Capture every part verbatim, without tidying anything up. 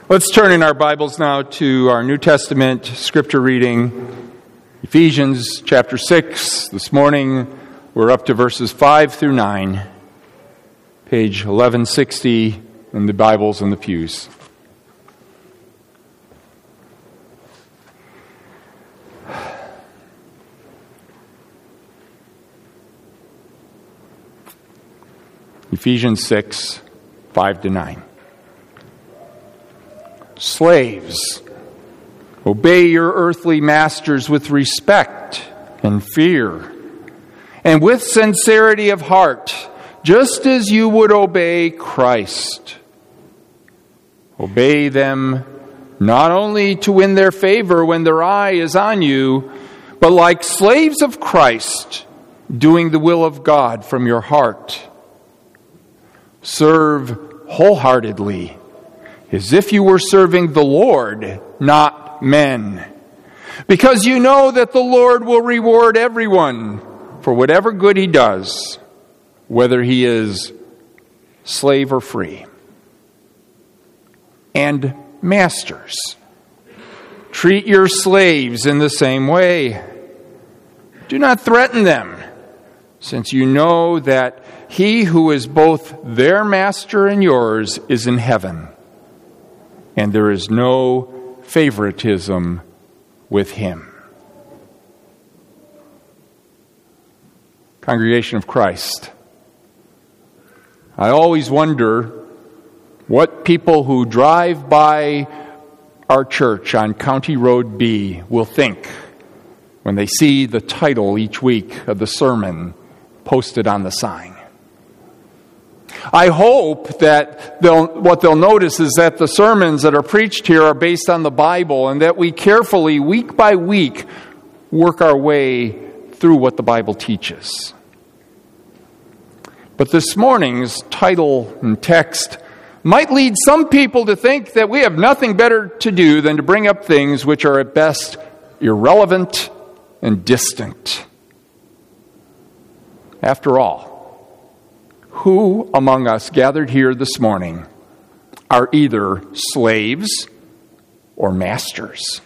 Let's turn in our Bibles now to our New Testament scripture reading, Ephesians chapter six. This morning we're up to verses five through nine, page eleven sixty in the Bibles in the pews. Ephesians six, five to nine. Slaves, obey your earthly masters with respect and fear, and with sincerity of heart, just as you would obey Christ. Obey them not only to win their favor when their eye is on you, but like slaves of Christ, doing the will of God from your heart. Serve wholeheartedly, as if you were serving the Lord, not men. Because you know that the Lord will reward everyone for whatever good he does, whether he is slave or free. And masters, treat your slaves in the same way. Do not threaten them, since you know that he who is both their master and yours is in heaven, and there is no favoritism with him. Congregation of Christ, I always wonder what people who drive by our church on County Road B will think when they see the title each week of the sermon posted on the sign. I hope that they'll, what they'll notice is that the sermons that are preached here are based on the Bible, and that we carefully, week by week, work our way through what the Bible teaches. But this morning's title and text might lead some people to think that we have nothing better to do than to bring up things which are at best irrelevant and distant. After all, who among us gathered here this morning are either slaves or masters?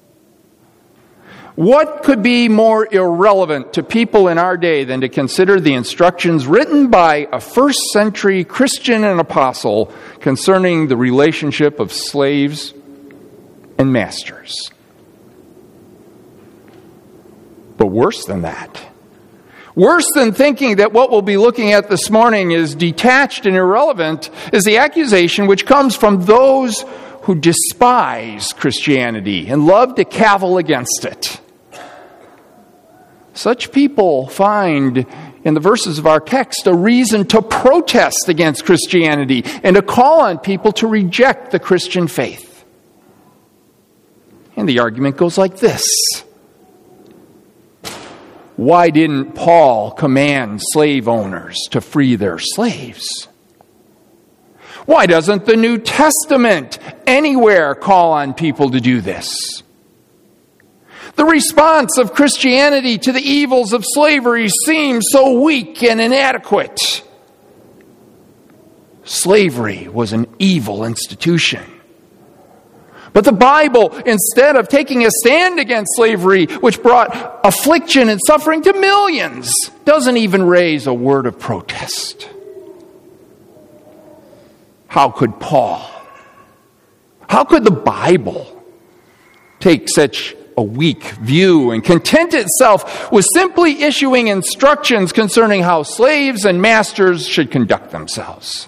What could be more irrelevant to people in our day than to consider the instructions written by a first century Christian and apostle concerning the relationship of slaves and masters? But worse than that, worse than thinking that what we'll be looking at this morning is detached and irrelevant, is the accusation which comes from those who despise Christianity and love to cavil against it. Such people find in the verses of our text a reason to protest against Christianity and to call on people to reject the Christian faith. And the argument goes like this: why didn't Paul command slave owners to free their slaves? Why doesn't the New Testament anywhere call on people to do this? The response of Christianity to the evils of slavery seems so weak and inadequate. Slavery was an evil institution. But the Bible, instead of taking a stand against slavery, which brought affliction and suffering to millions, doesn't even raise a word of protest. How could Paul, how could the Bible take such a weak view and content itself with simply issuing instructions concerning how slaves and masters should conduct themselves?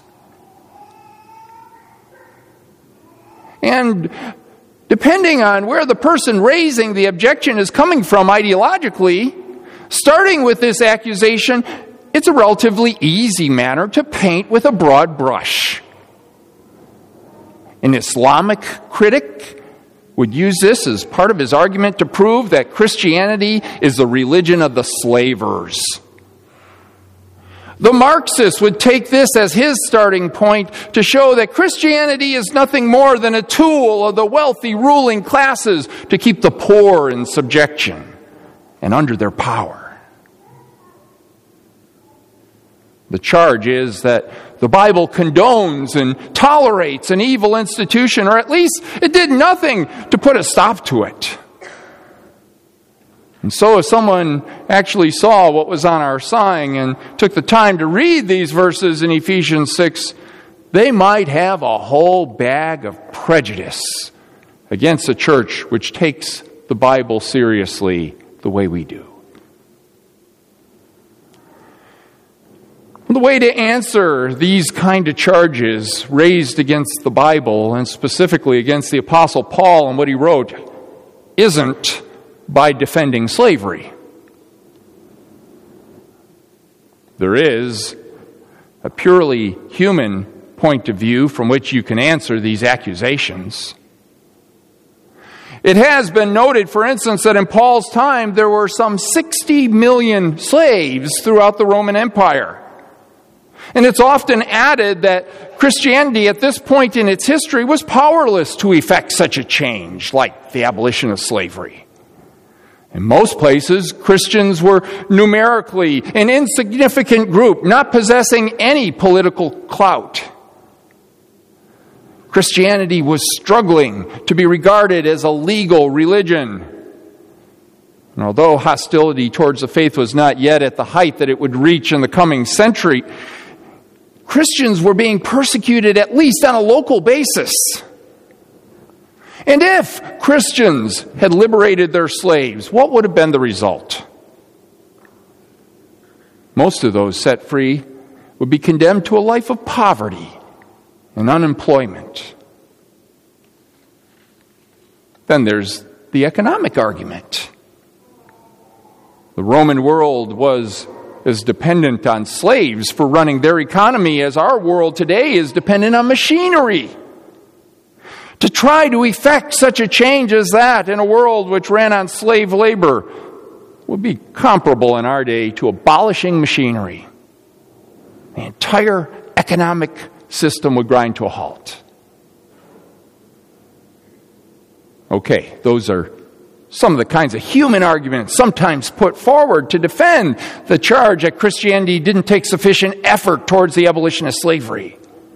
And depending on where the person raising the objection is coming from ideologically, starting with this accusation, it's a relatively easy matter to paint with a broad brush. An Islamic critic would use this as part of his argument to prove that Christianity is the religion of the slavers. The Marxist would take this as his starting point to show that Christianity is nothing more than a tool of the wealthy ruling classes to keep the poor in subjection and under their power. The charge is that the Bible condones and tolerates an evil institution, or at least it did nothing to put a stop to it. And so if someone actually saw what was on our sign and took the time to read these verses in Ephesians six, they might have a whole bag of prejudice against a church which takes the Bible seriously the way we do. The way to answer these kind of charges raised against the Bible, and specifically against the Apostle Paul and what he wrote, isn't by defending slavery. There is a purely human point of view from which you can answer these accusations. It has been noted, for instance, that in Paul's time there were some sixty million slaves throughout the Roman Empire. And it's often added that Christianity at this point in its history was powerless to effect such a change, like the abolition of slavery. In most places, Christians were numerically an insignificant group, not possessing any political clout. Christianity was struggling to be regarded as a legal religion. And although hostility towards the faith was not yet at the height that it would reach in the coming century, Christians were being persecuted at least on a local basis. And if Christians had liberated their slaves, what would have been the result? Most of those set free would be condemned to a life of poverty and unemployment. Then there's the economic argument. The Roman world was as dependent on slaves for running their economy as our world today is dependent on machinery. To try to effect such a change as that in a world which ran on slave labor would be comparable in our day to abolishing machinery. The entire economic system would grind to a halt. Okay, those are some of the kinds of human arguments sometimes put forward to defend the charge that Christianity didn't take sufficient effort towards the abolition of slavery.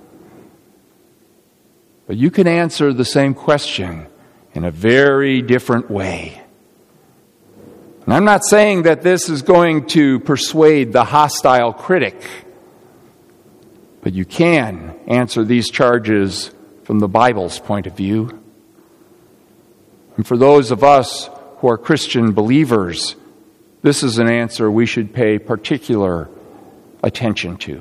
But you can answer the same question in a very different way. And I'm not saying that this is going to persuade the hostile critic, but you can answer these charges from the Bible's point of view. And for those of us who are Christian believers, this is an answer we should pay particular attention to.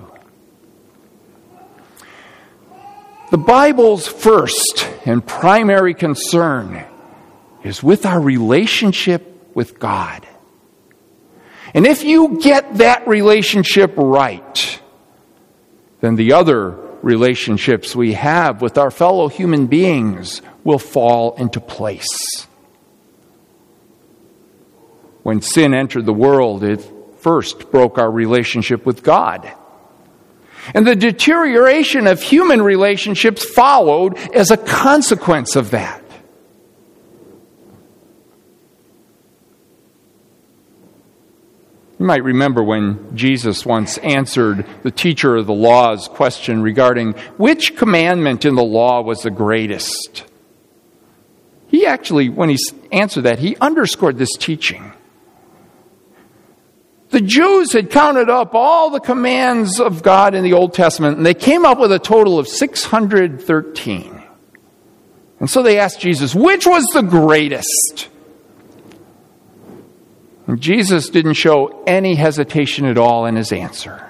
The Bible's first and primary concern is with our relationship with God. And if you get that relationship right, then the other relationships we have with our fellow human beings will fall into place. When sin entered the world, it first broke our relationship with God. And the deterioration of human relationships followed as a consequence of that. You might remember when Jesus once answered the teacher of the law's question regarding which commandment in the law was the greatest. He actually, when he answered that, he underscored this teaching. The Jews had counted up all the commands of God in the Old Testament, and they came up with a total of six hundred thirteen. And so they asked Jesus, which was the greatest? And Jesus didn't show any hesitation at all in his answer.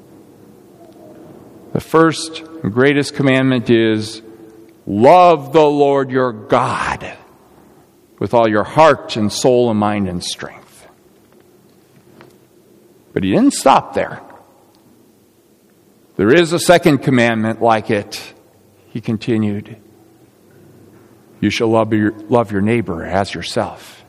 The first and greatest commandment is, love the Lord your God with all your heart and soul and mind and strength. But he didn't stop there. There is a second commandment like it. He continued, you shall love your, love your neighbor as yourself.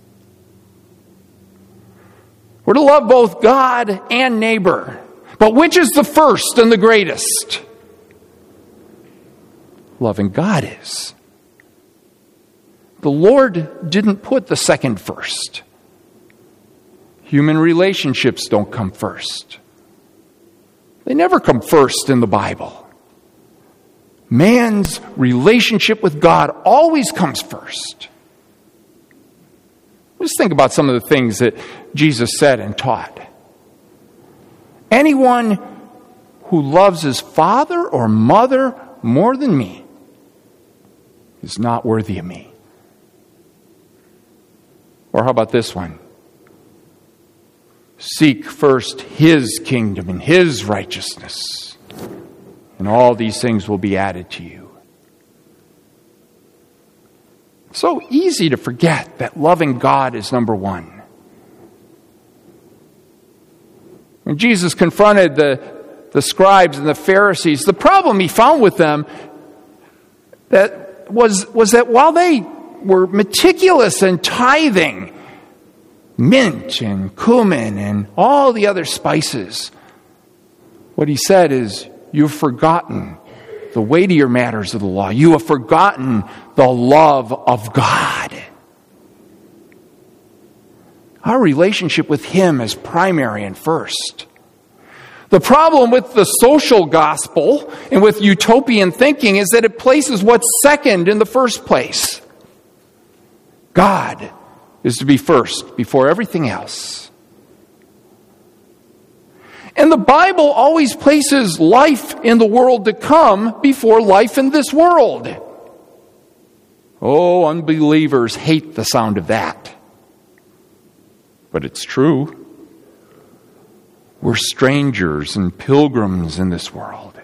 We're to love both God and neighbor. But which is the first and the greatest? Loving God is. The Lord didn't put the second first. Human relationships don't come first. They never come first in the Bible. Man's relationship with God always comes first. Just think about some of the things that Jesus said and taught. Anyone who loves his father or mother more than me is not worthy of me. Or how about this one? Seek first his kingdom and his righteousness, and all these things will be added to you. So easy to forget that loving God is number one. When Jesus confronted the, the scribes and the Pharisees, the problem he found with them that was, was that while they were meticulous in tithing mint and cumin and all the other spices, what he said is, you've forgotten the weightier matters of the law. You have forgotten the love of God. Our relationship with him is primary and first. The problem with the social gospel and with utopian thinking is that it places what's second in the first place. God is to be first before everything else. And the Bible always places life in the world to come before life in this world. Oh, unbelievers hate the sound of that. But it's true. We're strangers and pilgrims in this world.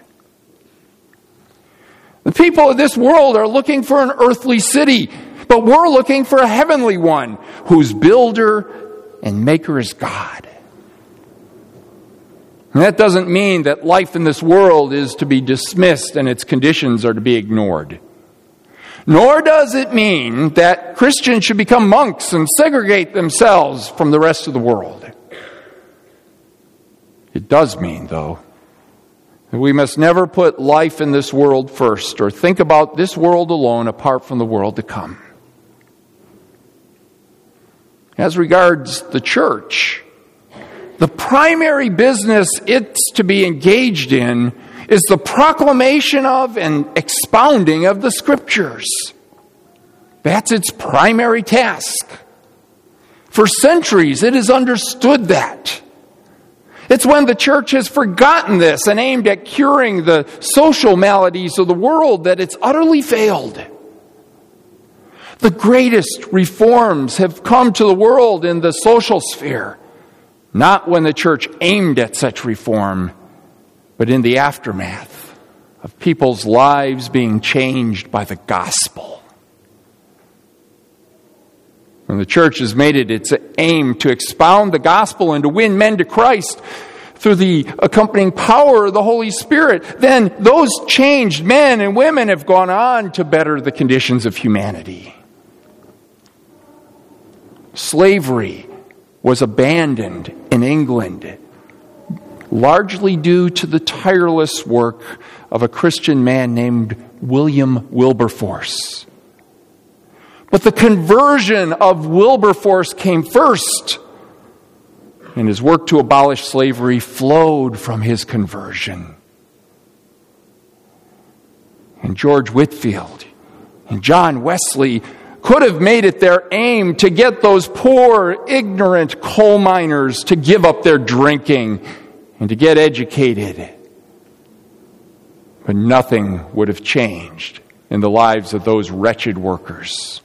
The people of this world are looking for an earthly city, but we're looking for a heavenly one whose builder and maker is God. And that doesn't mean that life in this world is to be dismissed and its conditions are to be ignored. Nor does it mean that Christians should become monks and segregate themselves from the rest of the world. It does mean, though, that we must never put life in this world first or think about this world alone apart from the world to come. As regards the church, the primary business it's to be engaged in is the proclamation of and expounding of the Scriptures. That's its primary task. For centuries, it has understood that. It's when the church has forgotten this and aimed at curing the social maladies of the world that it's utterly failed. The greatest reforms have come to the world in the social sphere, not when the church aimed at such reform, but in the aftermath of people's lives being changed by the gospel. When the church has made it its aim to expound the gospel and to win men to Christ through the accompanying power of the Holy Spirit, then those changed men and women have gone on to better the conditions of humanity. Slavery was abandoned in England, largely due to the tireless work of a Christian man named William Wilberforce. But the conversion of Wilberforce came first, and his work to abolish slavery flowed from his conversion. And George Whitefield and John Wesley could have made it their aim to get those poor, ignorant coal miners to give up their drinking and to get educated. But nothing would have changed in the lives of those wretched workers.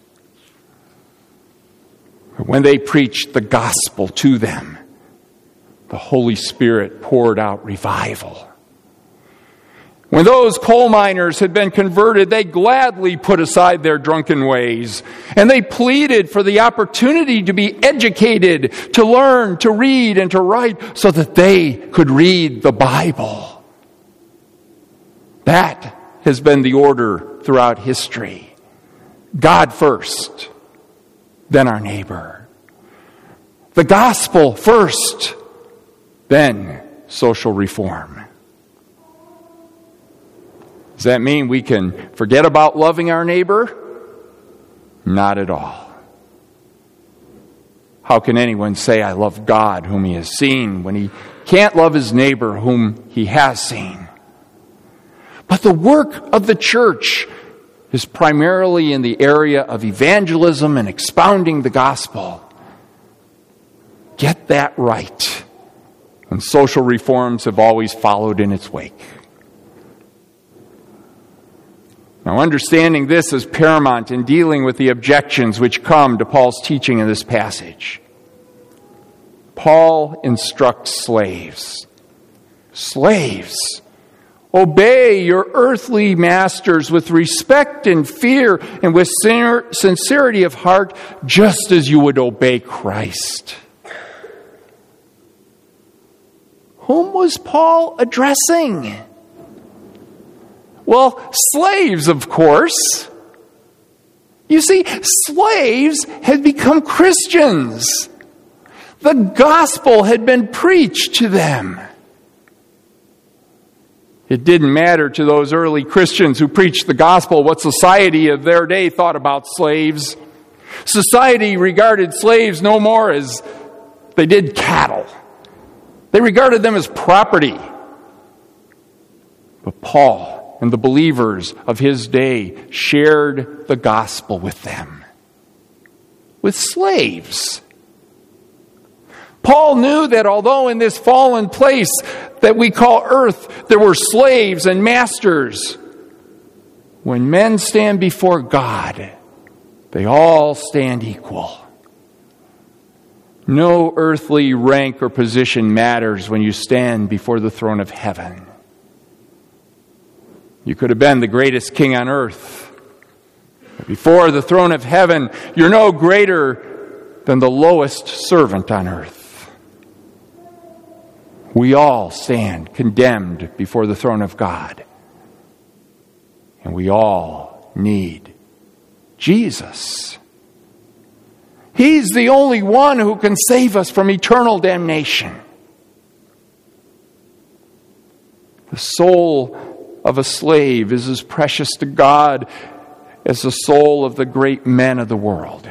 When they preached the gospel to them, the Holy Spirit poured out revival. When those coal miners had been converted, they gladly put aside their drunken ways, and they pleaded for the opportunity to be educated, to learn, to read, and to write, so that they could read the Bible. That has been the order throughout history. God first, then our neighbor. The gospel first, then social reform. Does that mean we can forget about loving our neighbor? Not at all. How can anyone say, I love God whom he has seen, when he can't love his neighbor whom he has seen. But the work of the church is primarily in the area of evangelism and expounding the gospel. Get that right. And social reforms have always followed in its wake. Now, understanding this is paramount in dealing with the objections which come to Paul's teaching in this passage. Paul instructs slaves. Slaves, obey your earthly masters with respect and fear and with sincerity of heart, just as you would obey Christ. Whom was Paul addressing? Well, slaves, of course. You see, slaves had become Christians. The gospel had been preached to them. It didn't matter to those early Christians who preached the gospel what society of their day thought about slaves. Society regarded slaves no more as they did cattle. They regarded them as property. But Paul and the believers of his day shared the gospel with them, with slaves. Paul knew that although in this fallen place that we call earth, there were slaves and masters, when men stand before God, they all stand equal. No earthly rank or position matters when you stand before the throne of heaven. You could have been the greatest king on earth. But before the throne of heaven, you're no greater than the lowest servant on earth. We all stand condemned before the throne of God. And we all need Jesus. He's the only one who can save us from eternal damnation. The soul of a slave is as precious to God as the soul of the great men of the world.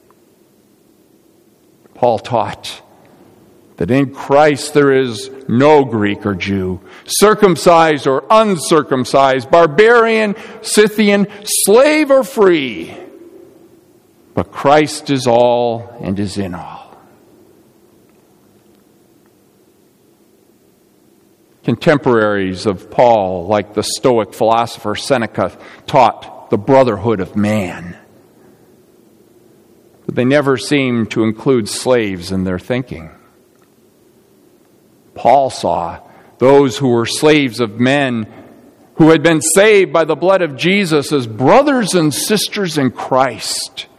Paul taught that in Christ there is no Greek or Jew, circumcised or uncircumcised, barbarian, Scythian, slave or free, but Christ is all and is in all. Contemporaries of Paul, like the Stoic philosopher Seneca, taught the brotherhood of man. But they never seemed to include slaves in their thinking. Paul saw those who were slaves of men who had been saved by the blood of Jesus as brothers and sisters in Christ.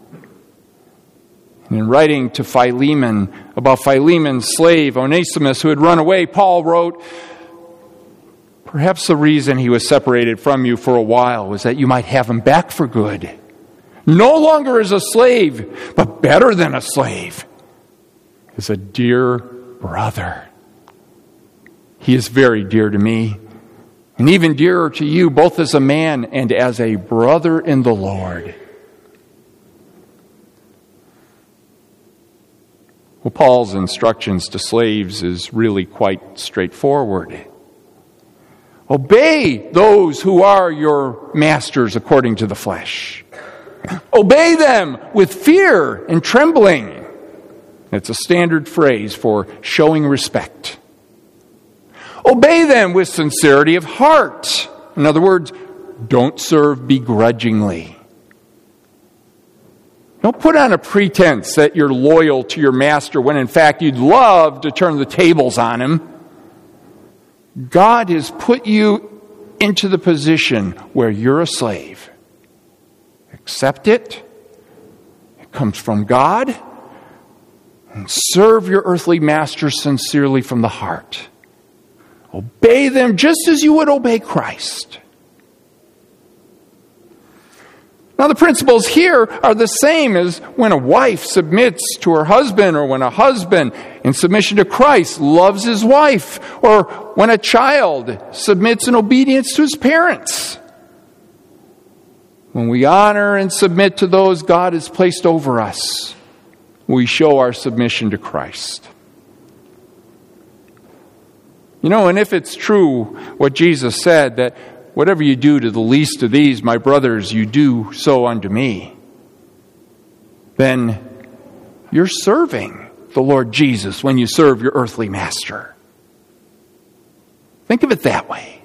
And in writing to Philemon about Philemon's slave, Onesimus, who had run away, Paul wrote, "Perhaps the reason he was separated from you for a while was that you might have him back for good. No longer as a slave, but better than a slave, as a dear brother. He is very dear to me, and even dearer to you, both as a man and as a brother in the Lord." Well, Paul's instructions to slaves is really quite straightforward. Obey those who are your masters according to the flesh. Obey them with fear and trembling. It's a standard phrase for showing respect. Obey them with sincerity of heart. In other words, don't serve begrudgingly. Don't put on a pretense that you're loyal to your master when in fact you'd love to turn the tables on him. God has put you into the position where you're a slave. Accept it. It comes from God. And serve your earthly masters sincerely from the heart. Obey them just as you would obey Christ. Now, the principles here are the same as when a wife submits to her husband, or when a husband, in submission to Christ, loves his wife, or when a child submits in obedience to his parents. When we honor and submit to those God has placed over us, we show our submission to Christ. You know, and if it's true what Jesus said, that whatever you do to the least of these, my brothers, you do so unto me, then you're serving the Lord Jesus when you serve your earthly master. Think of it that way.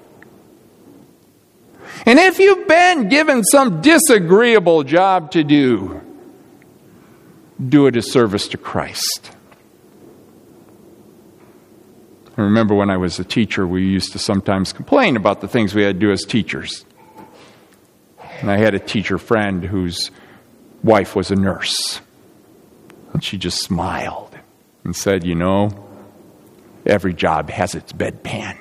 And if you've been given some disagreeable job to do, do it as service to Christ. I remember when I was a teacher, we used to sometimes complain about the things we had to do as teachers. And I had a teacher friend whose wife was a nurse. And she just smiled and said, you know, every job has its bedpan.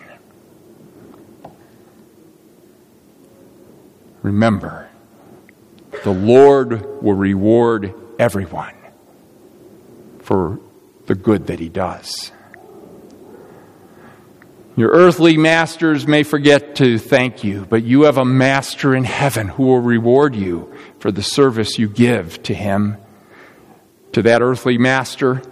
Remember, the Lord will reward everyone for the good that he does. Your earthly masters may forget to thank you, but you have a master in heaven who will reward you for the service you give to him, to that earthly master,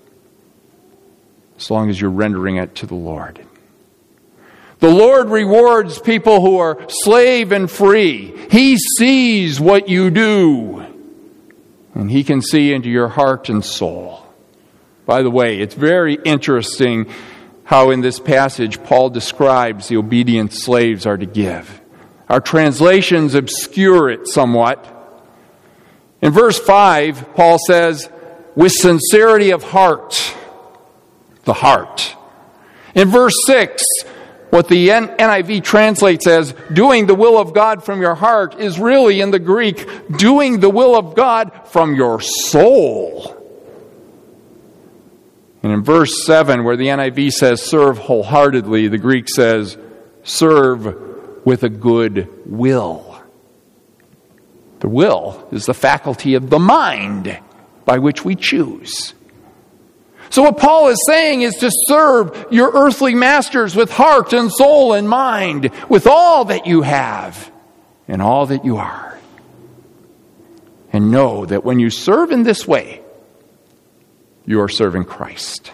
as long as you're rendering it to the Lord. The Lord rewards people who are slave and free. He sees what you do, and he can see into your heart and soul. By the way, it's very interesting how in this passage Paul describes the obedient slaves are to give. Our translations obscure it somewhat. In verse five, Paul says, with sincerity of heart, the heart. In verse six, what the N I V translates as doing the will of God from your heart is really in the Greek, doing the will of God from your soul. And in verse seven, where the N I V says serve wholeheartedly, the Greek says serve with a good will. The will is the faculty of the mind by which we choose. So what Paul is saying is to serve your earthly masters with heart and soul and mind, with all that you have and all that you are. And know that when you serve in this way, you are serving Christ.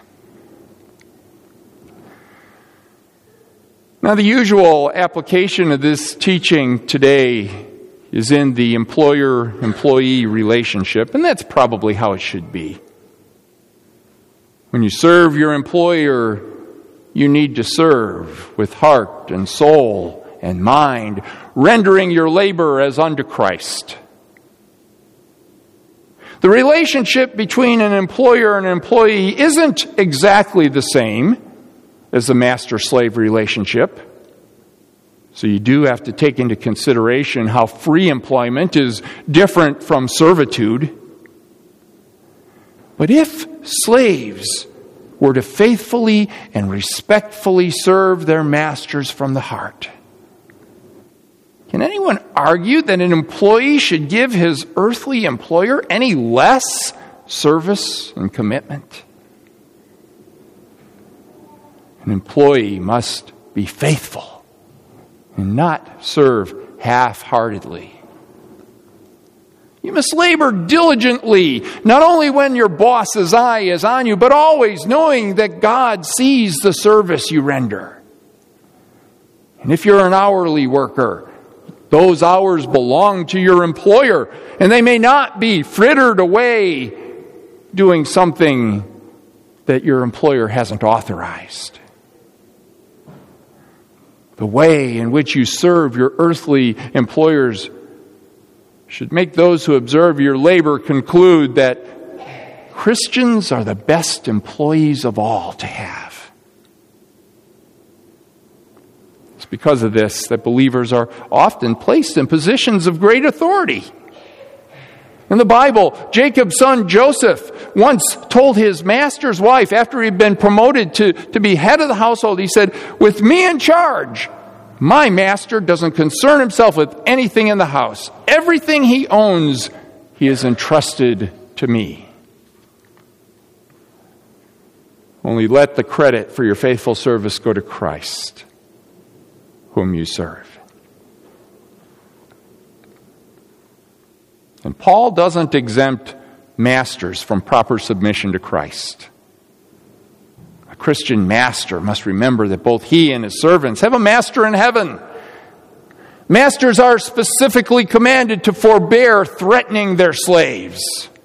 Now, the usual application of this teaching today is in the employer-employee relationship, and that's probably how it should be. When you serve your employer, you need to serve with heart and soul and mind, rendering your labor as unto Christ. The relationship between an employer and an employee isn't exactly the same as the master-slave relationship. So you do have to take into consideration how free employment is different from servitude. But if slaves were to faithfully and respectfully serve their masters from the heart, can anyone argue that an employee should give his earthly employer any less service and commitment? An employee must be faithful and not serve half-heartedly. You must labor diligently, not only when your boss's eye is on you, but always knowing that God sees the service you render. And if you're an hourly worker, those hours belong to your employer, and they may not be frittered away doing something that your employer hasn't authorized. The way in which you serve your earthly employers should make those who observe your labor conclude that Christians are the best employees of all to have. It's because of this that believers are often placed in positions of great authority. In the Bible, Jacob's son Joseph once told his master's wife, after he'd been promoted to, to be head of the household, he said, "With me in charge, my master doesn't concern himself with anything in the house. Everything he owns, he has entrusted to me." Only let the credit for your faithful service go to Christ, whom you serve. And Paul doesn't exempt masters from proper submission to Christ. Christian master must remember that both he and his servants have a master in heaven. Masters are specifically commanded to forbear threatening their slaves.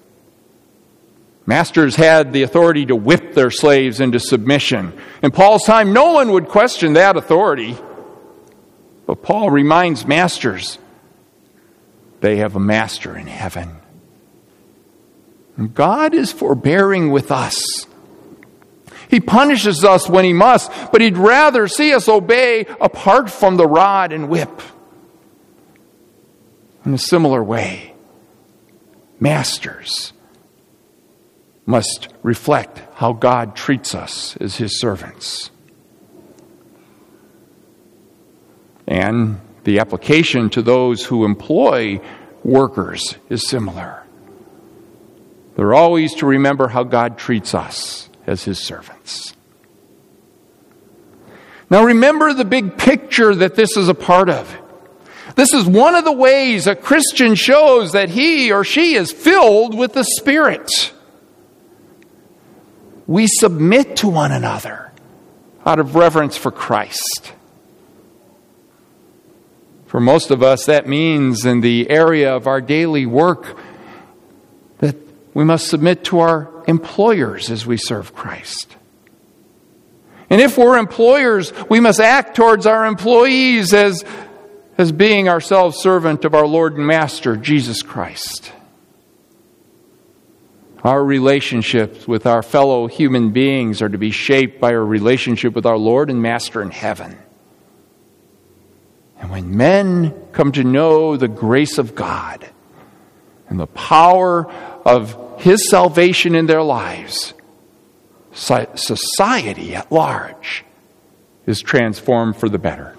Masters had the authority to whip their slaves into submission. In Paul's time, no one would question that authority. But Paul reminds masters they have a master in heaven. And God is forbearing with us. He punishes us when he must, but he'd rather see us obey apart from the rod and whip. In a similar way, masters must reflect how God treats us as his servants. And the application to those who employ workers is similar. They're always to remember how God treats us as his servants. Now remember the big picture that this is a part of. This is one of the ways a Christian shows that he or she is filled with the Spirit. We submit to one another out of reverence for Christ. For most of us, that means in the area of our daily work that we must submit to our employers as we serve Christ. And if we're employers, we must act towards our employees as, as being ourselves servant of our Lord and Master, Jesus Christ. Our relationships with our fellow human beings are to be shaped by our relationship with our Lord and Master in heaven. And when men come to know the grace of God and the power of his salvation in their lives, society at large is transformed for the better.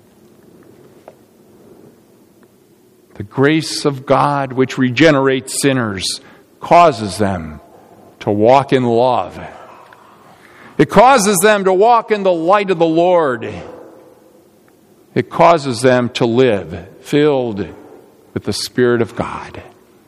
The grace of God, which regenerates sinners, causes them to walk in love. It causes them to walk in the light of the Lord. It causes them to live filled with the Spirit of God.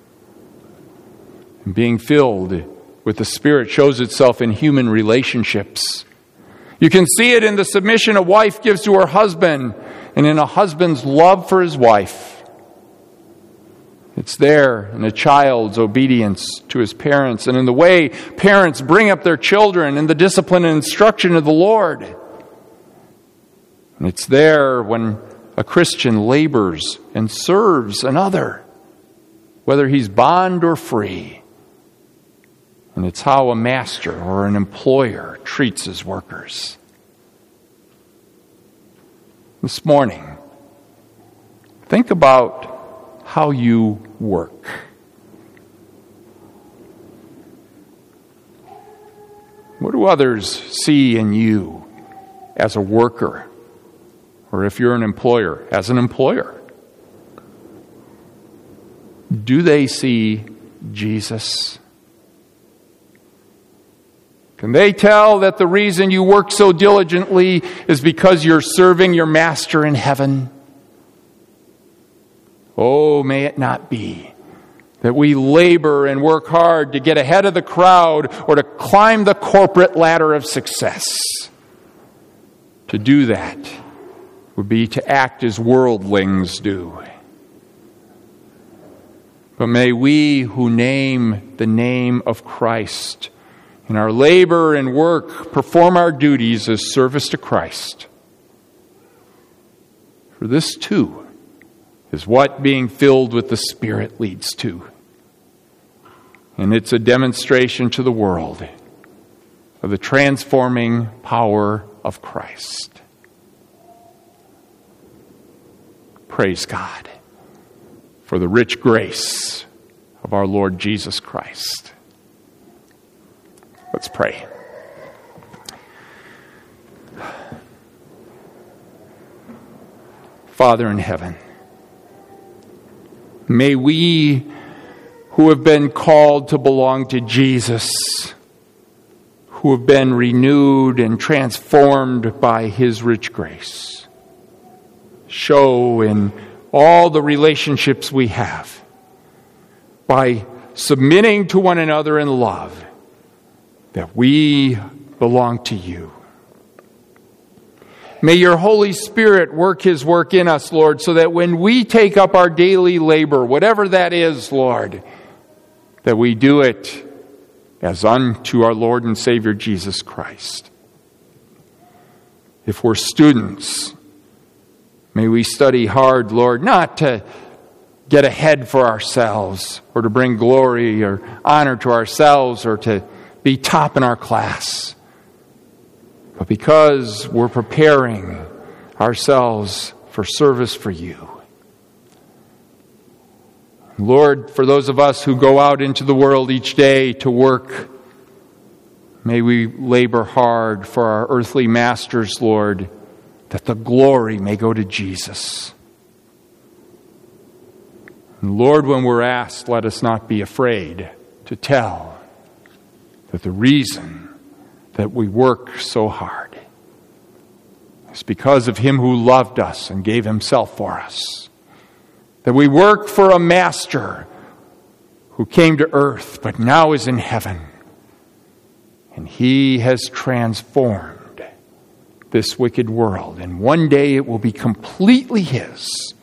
And being filled with the Spirit shows itself in human relationships. You can see it in the submission a wife gives to her husband and in a husband's love for his wife. It's there in a child's obedience to his parents and in the way parents bring up their children in the discipline and instruction of the Lord. And it's there when a Christian labors and serves another, whether he's bond or free. And it's how a master or an employer treats his workers. This morning, think about how you work. What do others see in you as a worker? Or if you're an employer, as an employer? Do they see Jesus? Can they tell that the reason you work so diligently is because you're serving your Master in heaven? Oh, may it not be that we labor and work hard to get ahead of the crowd or to climb the corporate ladder of success. To do that would be to act as worldlings do. But may we who name the name of Christ in our labor and work perform our duties as service to Christ. For this too is what being filled with the Spirit leads to. And it's a demonstration to the world of the transforming power of Christ. Praise God for the rich grace of our Lord Jesus Christ. Let's pray. Father in heaven, may we who have been called to belong to Jesus, who have been renewed and transformed by his rich grace, show in all the relationships we have, by submitting to one another in love, that we belong to you. May your Holy Spirit work His work in us, Lord, so that when we take up our daily labor, whatever that is, Lord, that we do it as unto our Lord and Savior Jesus Christ. If we're students, may we study hard, Lord, not to get ahead for ourselves or to bring glory or honor to ourselves or to be top in our class, but because we're preparing ourselves for service for you. Lord, for those of us who go out into the world each day to work, may we labor hard for our earthly masters, Lord, that the glory may go to Jesus. And Lord, when we're asked, let us not be afraid to tell that the reason that we work so hard is because of Him who loved us and gave Himself for us. That we work for a master who came to earth but now is in heaven. And He has transformed this wicked world. And one day it will be completely His.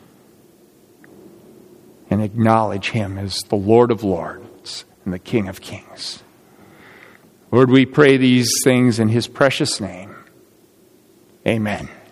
And acknowledge Him as the Lord of Lords and the King of Kings. Lord, we pray these things in His precious name. Amen.